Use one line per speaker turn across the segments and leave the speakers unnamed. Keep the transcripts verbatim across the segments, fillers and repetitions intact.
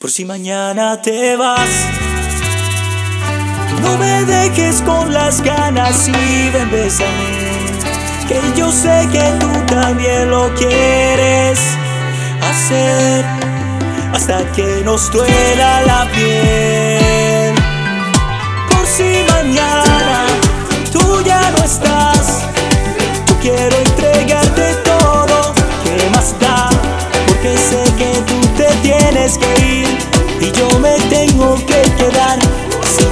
por si mañana te vas. No me dejes con las ganas y ven, bésame, que yo sé que tú también lo quieres hacer, hasta que nos duela la piel. Por si mañana tú ya no estás, yo quiero entregarte todo, ¿qué más da? Porque sé que tú te tienes que ir y yo me tengo que quedar sin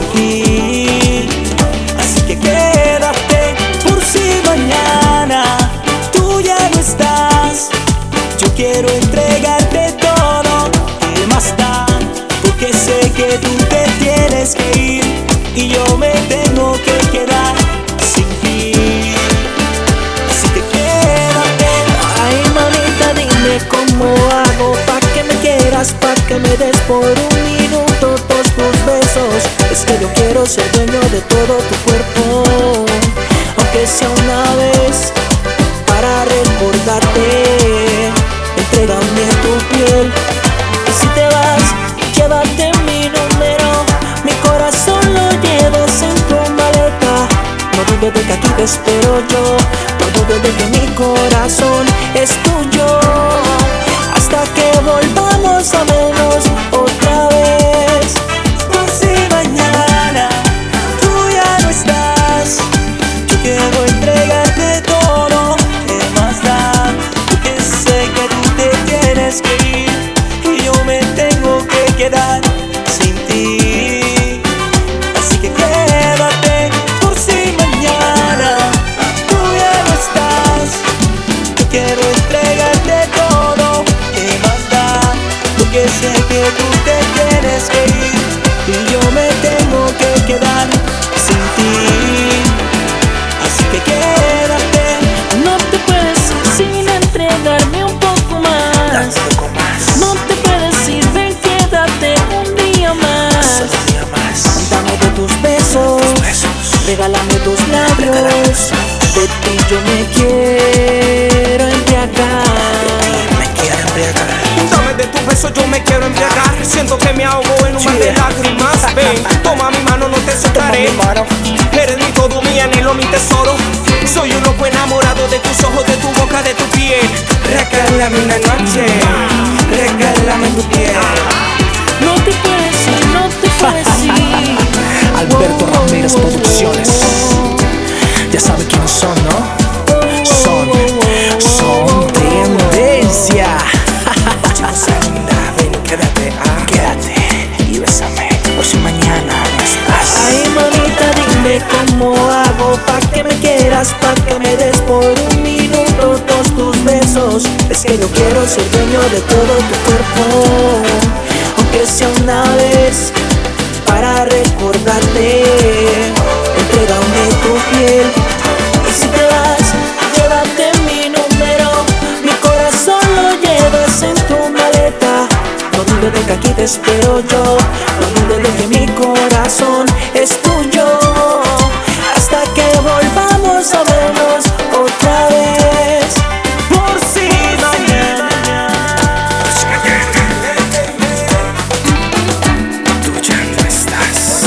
ti. Así que quédate, por si mañana tú ya no estás, yo quiero entregarte todo, ¿qué más da? Porque sé que tú te tienes que ir y yo me tengo que quedar sin ti. Así que quédate.
Ay, mamita, dime cómo hago pa' que me quieras, pa' que me des por un minuto todos tus besos. Es que yo quiero ser dueño de todo tu cuerpo, aunque sea una vez, para recordarte. Entrégame tu piel y si te vas, llévate mi número. Mi corazón lo llevas en tu maleta. No dudes de que aquí te espero yo, no dudes de que mi corazón es tuyo, hasta que volvamos a vernos otra vez.
Por si mañana tú ya no estás, yo quiero entregarte todo, ¿qué más da? Porque sé que tú te tienes que ir y yo me tengo que quedar sin ti. Así que quédate, por si mañana tú ya no estás, yo quiero entregarte todo, ¿qué más da? Porque sé que tú te tienes que ir y yo me tengo que quedar sin ti. Así que quédate.
No te puedes ir sin entregarme un poco más. No te puedes ir, ven, quédate un día más. Dame de tus besos, regálame tus labios. De ti yo me quiero embriagar.
Dame de tus besos, yo me quiero embriagar. Siento que me ahogo en un mar de lágrimas. Ven, toma mi mano, no te soltaré. Eres mi todo, mi anhelo, mi tesoro. Soy un loco enamorado de tus ojos, de tu boca, de tu piel. Regálame una noche, regálame tu piel.
No te puedes ir, no te puedes ir.
Alberto Ramírez Producciones. Ya sabe quiénes son, ¿no? Son, son tendencia.
Ven, quédate, ah.
Quédate y bésame, por si mañana no estás.
Ay, mamita, dime cómo hago pa' que me quieras, pa' que me des por un minuto todos tus besos. Es que yo quiero ser dueño de todo tu cuerpo, aunque sea una vez, para recordarte. Entrégame tu piel y si te vas, llévate mi número. Mi corazón lo llevas en tu maleta. No dudes de que aquí te espero yo, no dudes de que mi corazón es tuyo, hasta que volvamos a vernos otra vez.
Por si mañana
Tú ya no estás,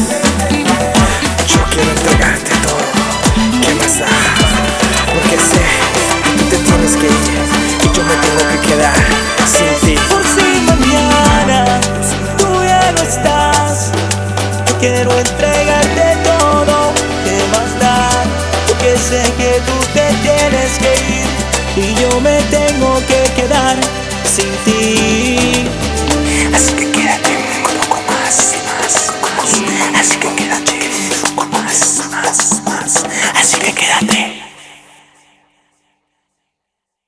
yo quiero entregarte todo, ¿qué más da? Porque sé que tú te tienes que ir y yo me tengo que quedar sin ti.
por si mañana tú ya no estás, yo quiero entregarte todo, ¿qué más da? Porque sé que tú te tienes que ir y yo me tengo que quedar sin ti.